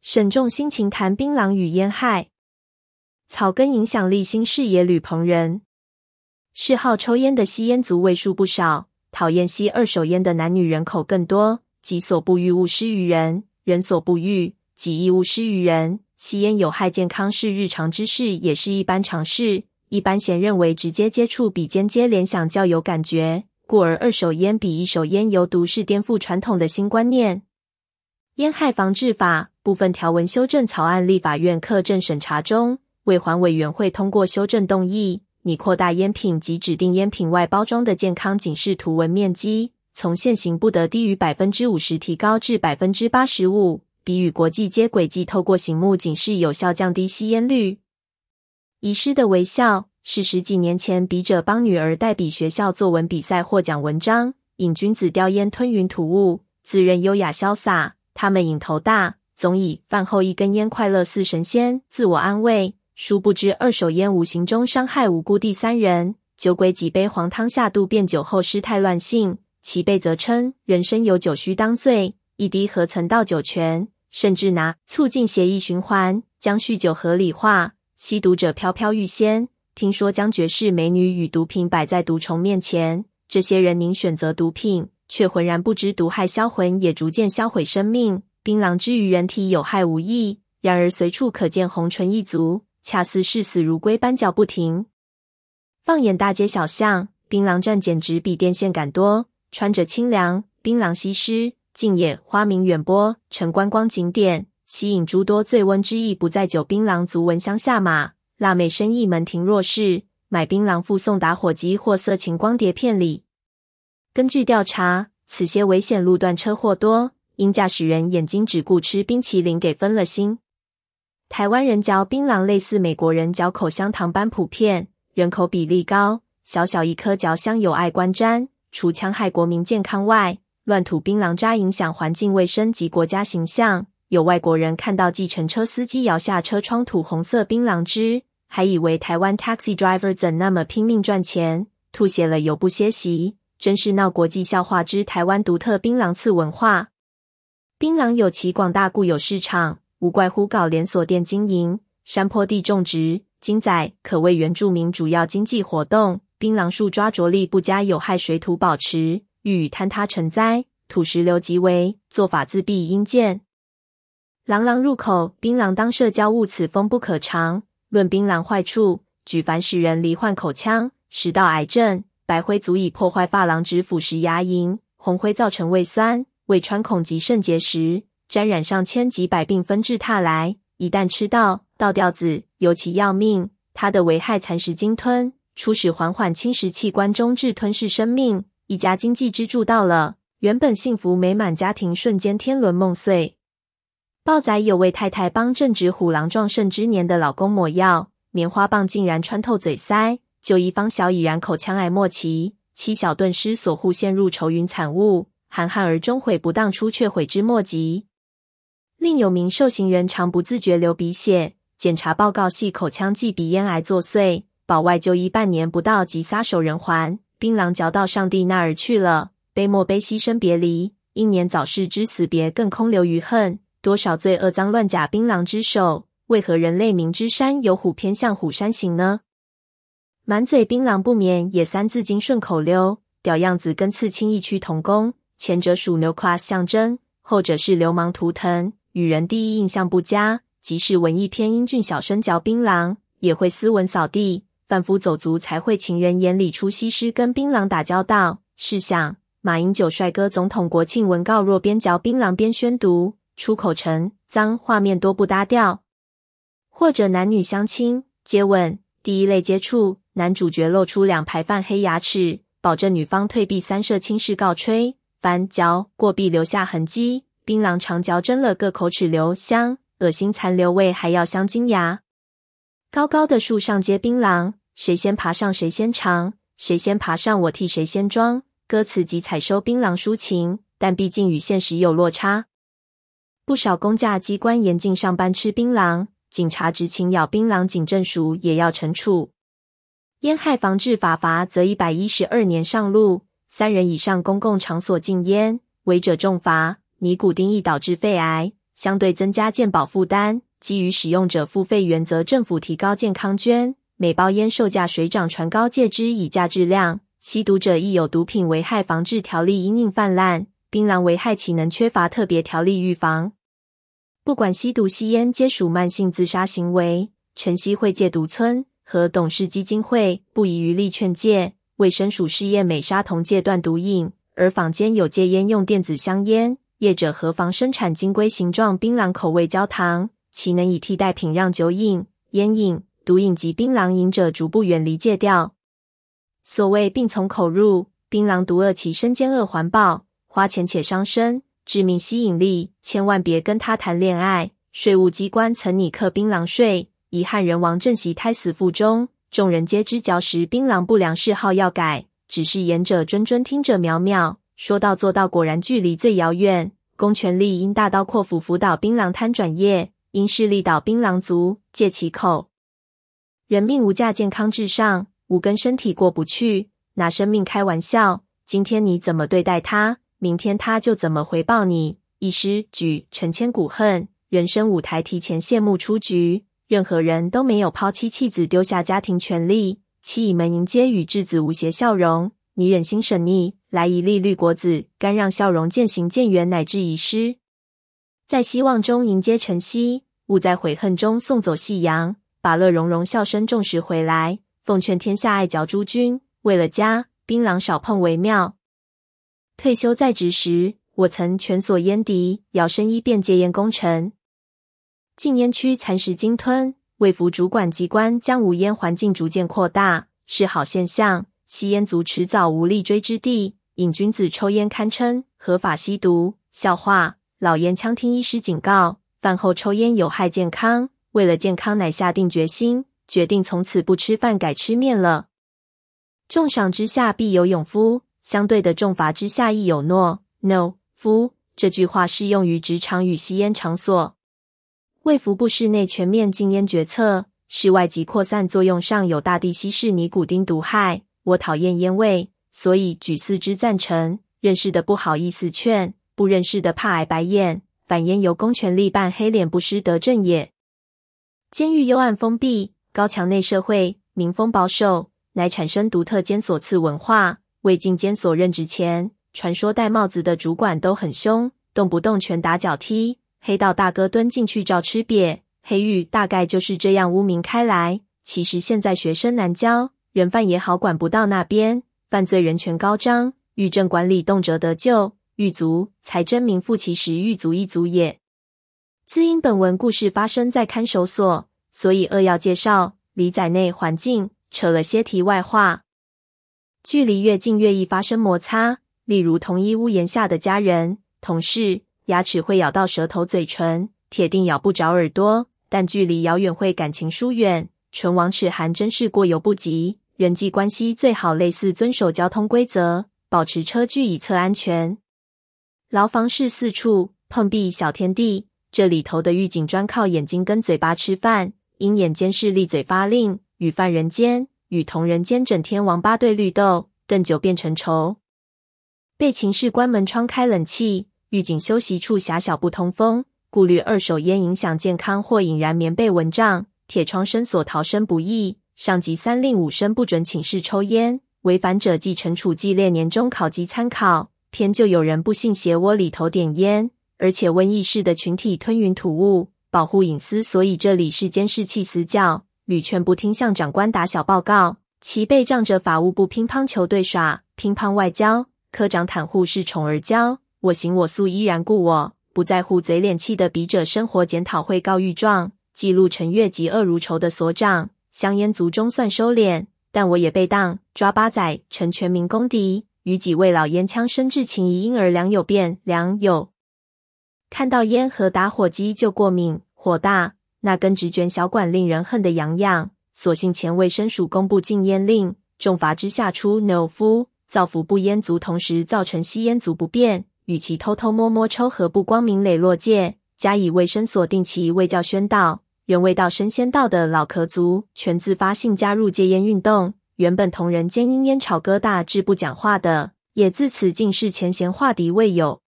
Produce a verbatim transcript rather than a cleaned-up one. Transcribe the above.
沈仲心情谈槟榔与烟害。草根影响力新视野吕鹏仁。嗜好抽烟的吸烟族为数不少，讨厌吸二手烟的男女人口更多。己所不欲，勿施于人；人所不欲，己亦勿施于人。吸烟有害健康是日常之事，也是一般常识。一般贤认为直接接触比间接联想较有感觉，故而二手烟比一手烟有毒是颠覆传统的新观念。烟害防治法部分条文修正草案立法院课政审查中，卫环委员会通过修正动议，拟扩大烟品及指定烟品外包装的健康警示图文面积，从现行不得低于 百分之五十 提高至 百分之八十五， 比与国际接轨，即透过醒目警示有效降低吸烟率。遗失的微笑是十几年前笔者帮女儿代笔学校作文比赛获奖文章，瘾君子叼烟吞云吐雾，自认优雅潇洒，他们瘾头大，总以饭后一根烟快乐似神仙自我安慰，殊不知二手烟无形中伤害无辜第三人。酒鬼几杯黄汤下肚便酒后失态乱性，其辈则称人生有酒须当醉，一滴何曾到酒泉，甚至拿促进血液循环将酗酒合理化。吸毒者飘飘欲仙，听说将绝世美女与毒品摆在毒虫面前，这些人宁选择毒品，却浑然不知毒害销魂也逐渐销毁生命。槟榔之于人体有害无益，然而随处可见红唇一族，恰似视死如归般叫不停。放眼大街小巷，槟榔站简直比电线杆多，穿着清凉，槟榔西施，竞野花名远播，成观光景点，吸引诸多醉翁之意不在酒槟榔族闻香下马。辣妹生意门庭若市，买槟榔附送打火机或色情光碟片里。根据调查，此些危险路段车祸多，因驾驶人眼睛只顾吃冰淇淋给分了心。台湾人嚼槟榔类似美国人嚼口香糖般普遍，人口比例高，小小一颗嚼香有碍观瞻，除戕害国民健康外，乱吐槟榔渣影响环境卫生及国家形象。有外国人看到计程车司机摇下车窗吐红色槟榔汁，还以为台湾 taxi driver 怎那么拼命赚钱，吐血了犹不歇息，真是闹国际笑话之台湾独特槟榔刺文化。槟榔有其广大固有市场，无怪乎搞连锁店经营，山坡地种植，经载可谓原住民主要经济活动。槟榔树抓着力不佳，有害水土保持，遇雨坍塌成灾，土石流极为，做法自必应见。朗朗入口，槟榔当社交物，此风不可长。论槟榔坏处，举凡使人罹患口腔、食道癌症，白灰足以破坏珐琅质，腐蚀牙龈；红灰造成胃酸、胃穿孔及肾结石，沾染上千及百病纷至沓来。一旦吃到，倒吊子尤其要命，它的危害蚕食鲸吞，初始缓缓侵蚀器官，中至吞噬生命。一家经济支柱到了，原本幸福美满家庭瞬间天伦梦碎。报载有位太太帮正值虎狼壮盛之年的老公抹药，棉花棒竟然穿透嘴塞，就医方小已然口腔癌末期，妻小顿失所护，陷入愁云惨雾，含憾而终悔不当初，却悔之莫及。另有名受刑人常不自觉流鼻血，检查报告系口腔暨鼻咽癌作祟，保外就医半年不到即撒手人寰，槟榔嚼到上帝那儿去了，悲莫悲牺牲别离，英年早逝之死别更空留余恨。多少罪恶脏乱假槟榔之手，为何人类明知山有虎，偏向虎山行呢？满嘴槟榔不免也三字经顺口溜，屌样子跟刺青异曲同工，前者属 no class 象征，后者是流氓图腾，与人第一印象不佳。即使文艺片英俊小生嚼槟榔，也会斯文扫地，贩夫走卒才会情人眼里出西施跟槟榔打交道。试想，马英九帅哥总统国庆文告若边嚼槟榔边宣读，出口成脏，画面多不搭调。或者男女相亲接吻，第一类接触，男主角露出两排泛黑牙齿，保证女方退避三舍，轻视告吹，凡嚼过必留下痕迹。槟榔长嚼真了个口齿留香，恶心残留味还要镶金牙。高高的树上结槟榔，谁先爬上谁先尝，谁先爬上我替谁先装。歌词及采收槟榔抒情，但毕竟与现实有落差。不少公家机关严禁上班吃槟榔，警察执勤咬槟榔，警政署也要惩处。烟害防治法罚则一百一十二年上路，三人以上公共场所禁烟，违者重罚，尼古丁易导致肺癌， 相对增加健保负担，基于使用者付费原则，政府提高健康捐，每包烟售价水涨船高，戒之以价质量。吸毒者亦有毒品危害防治条例因应泛滥，槟榔危害岂能缺乏特别条例预防？不管吸毒吸烟皆属慢性自杀行为，晨曦会戒毒村和董事基金会不遗余力劝戒，卫生署试验美沙酮戒断毒瘾，而坊间有戒烟用电子香烟，业者何妨生产金龟形状槟榔口味焦糖，岂能以替代品让酒瘾、烟瘾、毒瘾及槟榔瘾者逐步远离戒掉？所谓病从口入，槟榔毒恶其身兼恶环抱，花钱且伤身，致命吸引力，千万别跟他谈恋爱。税务机关曾拟课槟榔税，遗憾人亡正席胎死腹中，众人皆知嚼食槟榔不良，嗜好要改，只是言者谆谆，听者渺渺，说到做到果然距离最遥远。公权力应大刀阔斧辅导槟榔摊转业，应势力导槟榔族戒其口。人命无价，健康至上，无跟身体过不去，拿生命开玩笑。今天你怎么对待他，明天他就怎么回报你。一失举，成千古恨，人生舞台提前谢幕出局。任何人都没有抛弃妻子丢下家庭权利，妻以门迎接与稚子无邪笑容。你忍心审逆，来一粒绿果子，甘让笑容渐行渐远，乃至遗失。在希望中迎接晨曦，勿在悔恨中送走夕阳。把乐融融笑声重拾回来，奉劝天下爱嚼诸君，为了家，槟榔少碰为妙。退休在职时，我曾全所烟敌，摇身一变戒烟功臣。禁烟区蚕食鲸吞，卫福主管机关将无烟环境逐渐扩大，是好现象。吸烟族迟早无立锥之地，瘾君子抽烟堪称合法吸毒。笑话，老烟枪听医师警告，饭后抽烟有害健康，为了健康乃下定决心，决定从此不吃饭改吃面了。重赏之下必有勇夫，相对的重罚之下亦有懦 no 夫。这句话适用于职场与吸烟场所。卫福部室内全面禁烟决策，室外及扩散作用上有大地稀释尼古丁毒害。我讨厌烟味，所以举四之赞成。认识的不好意思劝，不认识的怕挨白眼。反烟由公权力办黑脸不失德政也。监狱幽暗封闭，高墙内社会，民风保守，乃产生独特监所次文化。未进监所任职前，传说戴帽子的主管都很凶，动不动拳打脚踢，黑道大哥蹲进去照吃瘪。黑狱大概就是这样污名开来。其实现在学生难教，人犯也好管不到那边，犯罪人权高涨，狱政管理动辄得救，狱卒才真名副其实，狱卒一族也。自因本文故事发生在看守所，所以扼要介绍，离载内环境，扯了些题外话。距离越近越易发生摩擦，例如同一屋檐下的家人、同事，牙齿会咬到舌头嘴唇，铁定咬不着耳朵，但距离遥远会感情疏远，唇亡齿寒真是过犹不及。人际关系最好类似遵守交通规则，保持车距以测安全。牢房是四处碰壁小天地，这里头的狱警专靠眼睛跟嘴巴吃饭，因眼尖势利嘴发令，与犯人间与同人间整天王八对绿豆，更久变成仇。被情事关门窗开冷气，狱警休息处狭小不通风，顾虑二手烟影响健康或引燃棉被蚊帐，铁窗深锁逃生不易。上级三令五申不准寝室抽烟，违反者即惩处记列年终考绩参考。偏就有人不幸斜窝里头点烟，而且瘟疫式的群体吞云吐雾，保护隐私，所以这里是监视器死角，屡劝不听，向长官打小报告。其被仗着法务部乒乓球队耍乒乓外交，科长袒护是宠儿娇，我行我素依然故我，不在乎嘴脸气的笔者生活检讨会告御状，记录陈月及恶如仇的所长。香烟族中算收敛，但我也被当抓八仔，成全民公敌，与几位老烟枪深挚情谊，因而良友变良友。看到烟和打火机就过敏火大，那根直卷小管令人恨得痒痒。所幸前卫生署公布禁烟令，重罚之下出 no 夫，造福不烟族，同时造成吸烟族不便，与其偷偷摸摸抽何不光明磊落戒，加以卫生所定期卫教宣导。仍未到升仙道的老壳族全自发性加入戒烟运动，原本同人间因烟吵疙瘩至不讲话的，也自此尽是前嫌化敌未有。